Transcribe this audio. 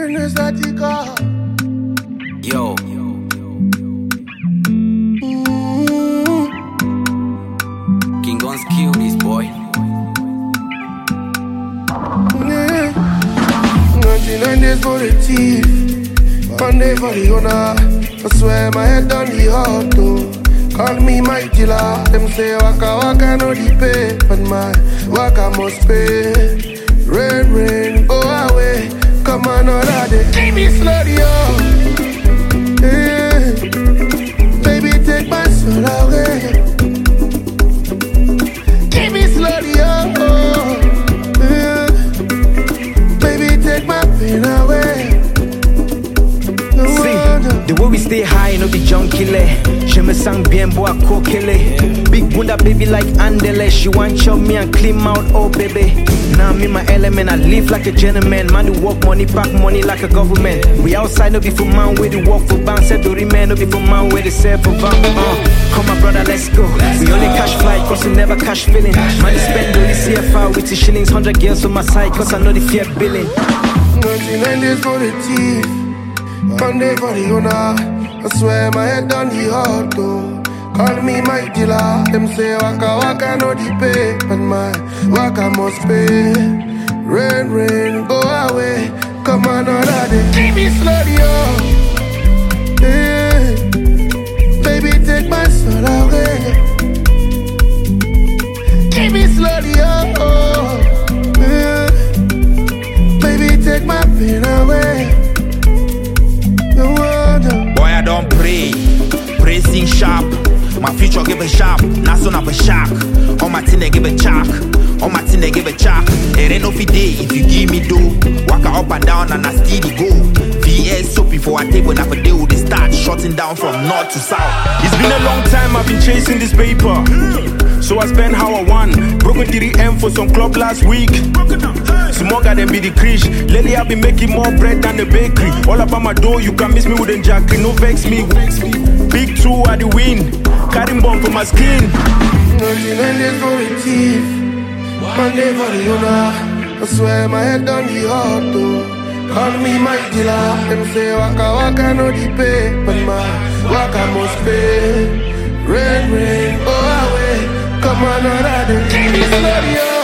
Yo. King Guns kill this boy. 99 days for the thief, one day for the owner. I swear my head on the auto. Call me my killer. Them say waka waka no the pay, but my waka must pay. Rain, rain, go away. Come on, another day. Give me slowly, oh. Hey. Baby, take my soul away. Give me slowly, oh. Hey. Baby, take my pain away. The way we stay high, no be junkie le. Je me sens bien, boy, kokele. Big bunda baby like Andele. She want chop me and clean out, oh baby. Now I'm in my element, I live like a gentleman. Man who walk money, back money like a government. We outside, no be for man where they walk for bank. Said to man, no be for man where they sell for bank. Come my brother, let's go. We only cash flight, cause we never cash filling. Man, they spend only CFR with the shillings. 100 girls on my side, cause I know the fear billing. 99 days for the thief, one day for the owner. I swear my head on the auto. Call me my dealer. Them say waka waka no the pay, but my waka must pay. Rain, rain, go away. Come on, another day. Give me slowly, oh. Hey. Baby, take my soul away. Give me slowly, oh. Hey. Baby, take my pain away. Boy, I don't pray. Pressing sharp. My future give a sharp. Nason up a shark. On my tin they give a chalk. On my tin they give a chalk. It ain't no fee day if you give me dough. Walk up and down and I steady go. VS soap before I take when I for deal. They start shutting down from north to south. It's been a long time I've been chasing this paper. So I spent how I won. Broken 3M for some club last week. Smoker than be the crease. Lately I've been making more bread than the bakery. All about my dough, you can miss me with a jacket. No vex me. Big 2 at the win. Carrying bomb for my skin. 99 days for the thief, one day for the owner. I swear my head on the auto. Call me my dealer. Them say waka waka no the pay, but my waka must pay. Rain, rain, go away. Come on, another day. Give me slowly, oh.